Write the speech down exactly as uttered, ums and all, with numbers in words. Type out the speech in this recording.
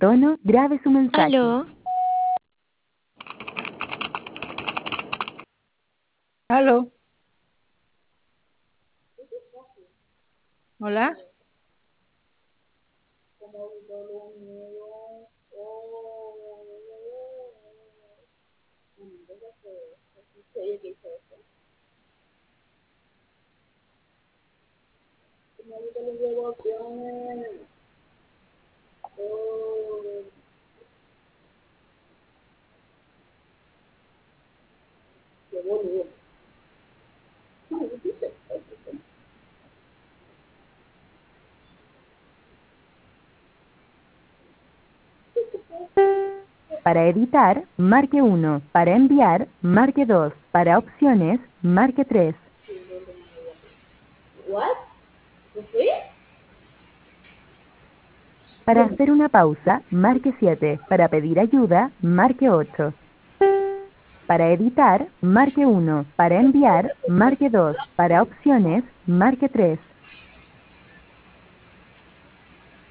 tono, grabe su mensaje. Aló. Aló. Hola. Para editar, marque uno. Para enviar, marque dos. Para opciones, marque tres. Para hacer una pausa, marque siete. Para pedir ayuda, marque ocho. Para editar, marque uno. Para enviar, marque dos. Para opciones, marque tres.